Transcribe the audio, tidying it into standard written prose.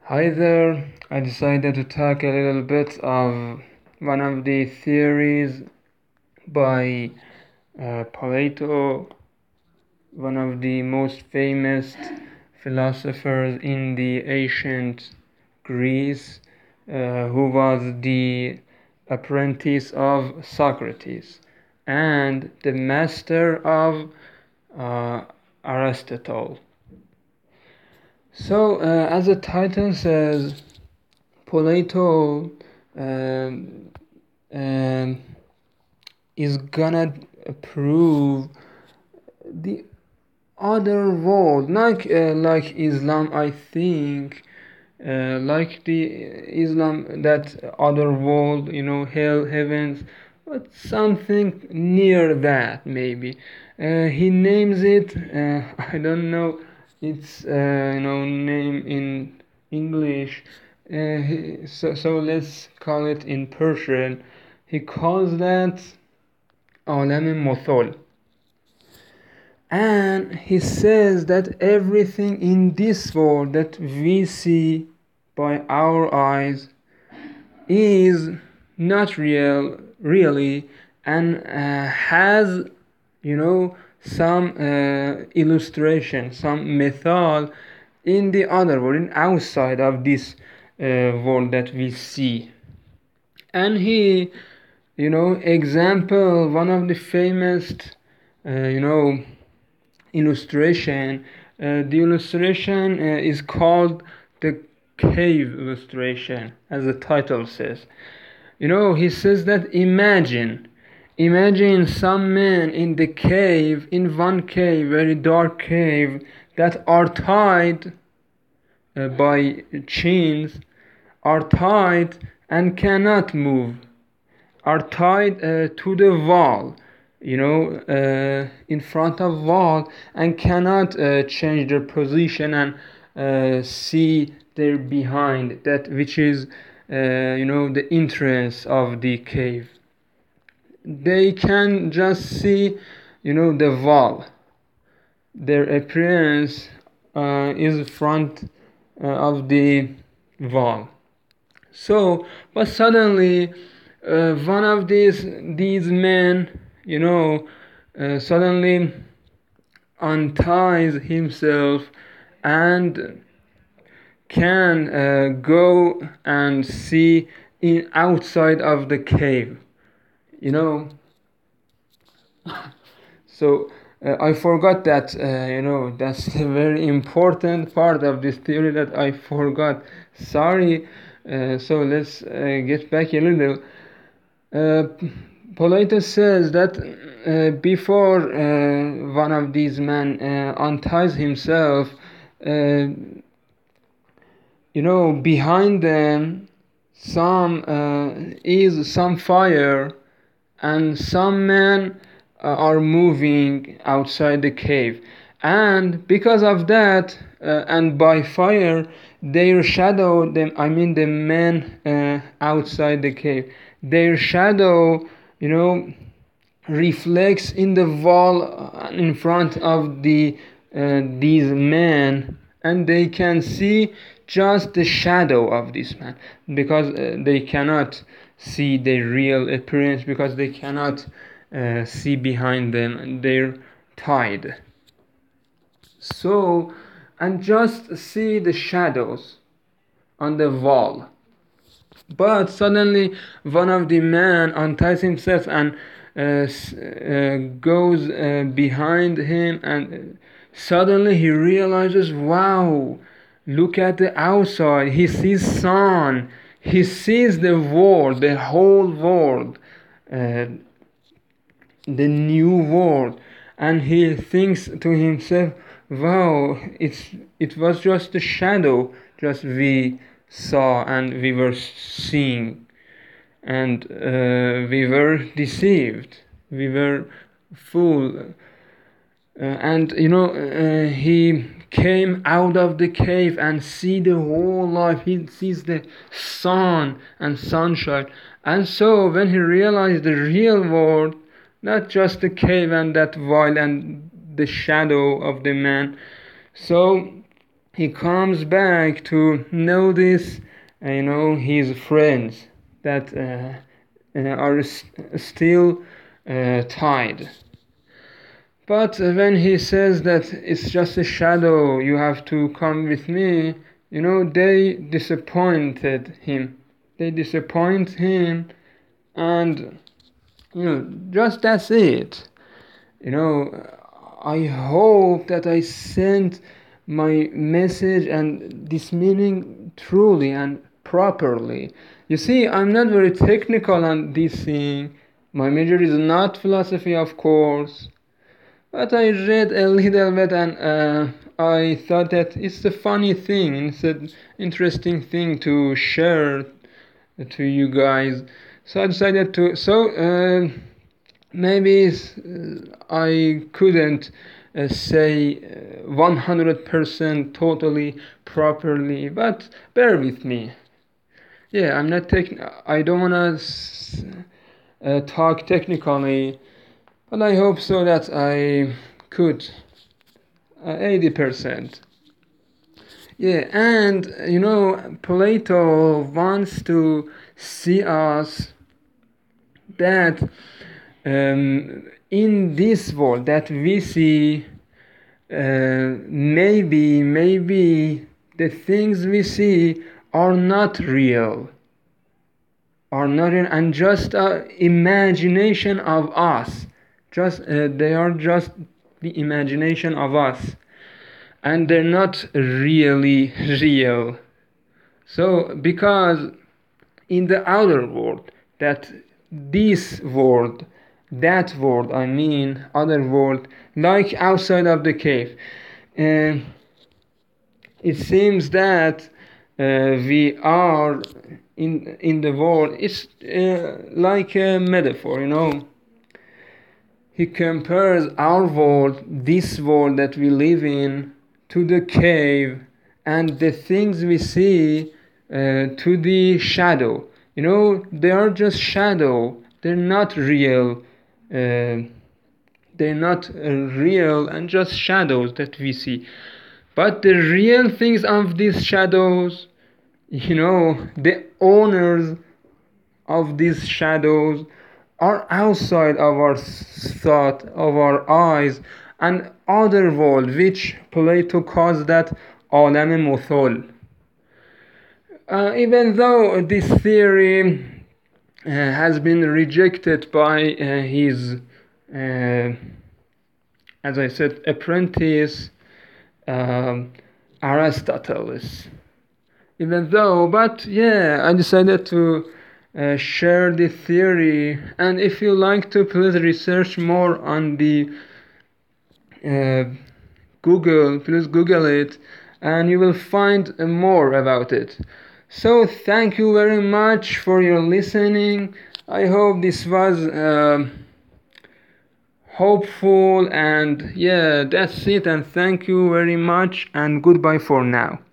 Hi there. I decided to talk a little bit of one of the theories by Plato, one of the most famous philosophers in the ancient Greece, who was the apprentice of Socrates and the master of uh, Aristotle. So, as the title says, Plato um, um, is gonna prove the other world, like Islam. I think like the Islam, that other world, hell, heavens, but something near that maybe. He names it. I don't know its name in English. So let's call it in Persian. He calls that عالم مثل. And he says that everything in this world that we see by our eyes is not really, and has, some illustration, some method in the other world, in outside of this world that we see. And he, example, one of the famous, uh, you know, illustration. The illustration is called the cave illustration, as the title says. He says that imagine some men in the cave, in one cave, very dark cave, that are tied by chains, are tied and cannot move, are tied to the wall, in front of wall, and cannot change their position and see their behind, that which is the entrance of the cave. They can just see the wall. Their appearance is front of the wall. So, but suddenly, one of these men, suddenly unties himself and can go and see in outside of the cave. You know, so I forgot that. That's a very important part of this theory that I forgot. Sorry. So let's get back a little. Uh, Plato says that before one of these men unties himself, uh, behind them is some fire, and some men are moving outside the cave, and because of that, and by fire, their shadow, the men outside the cave, their shadow, reflects in the wall in front of these men, and they can see just the shadow of this man, because they cannot see their real appearance, because they cannot see behind them, they're tied. So, and just see the shadows on the wall. But suddenly, one of the men unties himself and goes behind him, and suddenly he realizes, wow, look at the outside. He sees sun. He sees the world, the whole world, uh, the new world, and he thinks to himself, wow, it was just a shadow, just we saw and we were seeing, and we were deceived, we were fooled. And he came out of the cave and see the whole life. He sees the sun and sunshine, and so when he realized the real world, not just the cave and that wall and the shadow of the man, so he comes back to notice, his friends that are still tied. But when he says that it's just a shadow, you have to come with me, they disappointed him. They disappoint him, and just that's it. I hope that I sent my message and this meaning truly and properly. You see, I'm not very technical on this thing. My major is not philosophy, of course, but I read a little bit, and I thought that it's a funny thing, it's an interesting thing to share to you guys. So I decided to. Maybe I couldn't say 100% totally properly, but bear with me. Yeah, I'm not I don't wanna talk technically, but I hope so that I could 80%. Yeah, and Plato wants to see us that in this world that we see, maybe the things we see are not real, and just imagination of us. Just they are just the imagination of us, and they're not really real. So because in the outer world, this world, that world, I mean other world, like outside of the cave, uh, it seems that we are in the world. It's like a metaphor, He compares our world, this world that we live in, to the cave, and the things we see to the shadow. They are just shadow. They're not real. They're not real, and just shadows that we see. But the real things of these shadows, the owners of these shadows are outside of our thought, of our eyes, and other world, which Plato calls that عالم مثل. Even though this theory has been rejected by his, as I said, apprentice Aristotle. But yeah, I decided to share the theory, and if you like to, please research more on the Google. Please Google it, and you will find more about it. So thank you very much for your listening. I hope this was hopeful, and yeah, that's it, and thank you very much, and goodbye for now.